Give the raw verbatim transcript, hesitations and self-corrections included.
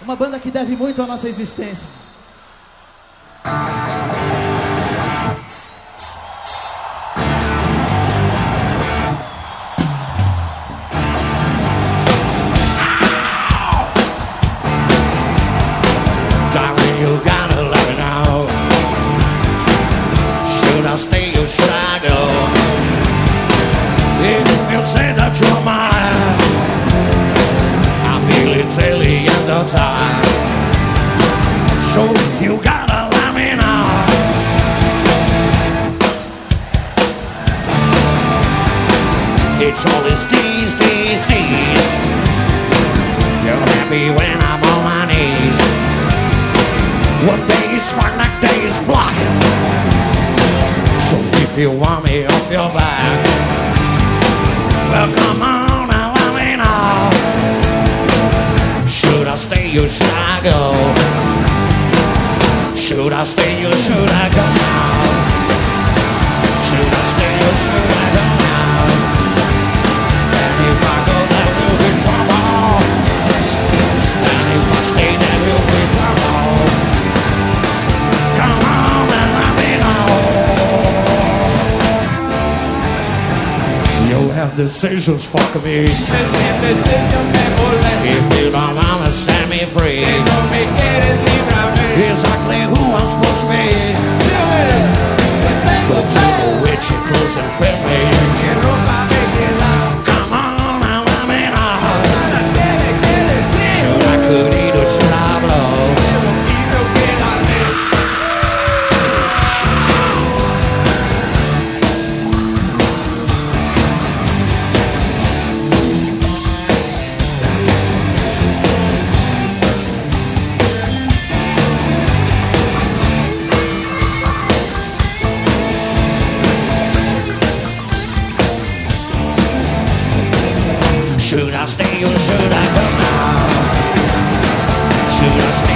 Uma banda que deve muito à nossa existência. Darling, you gotta let me know. Should I stay or should I go? If you say that you're mine, I'm military and the time. So you gotta let me know. It's always tease, tease, tease. You're happy when I'm on my knees. One day is fine, like day is black. So if you want me off your back, well, come on and let me know. Should I stay or should I go? Should I stay or should I go now? Should I stay or should I go now? And if I go, there will be trouble. And if I stay, there will be trouble. Come on and let me know. You have decisions, fuck me. If you don't wanna set me free, exactly who I'm supposed to be. But you know which you close and fit me. Come on and let me know. Should I could eat or should I blow? Should I stay or should I go now? Should I stay?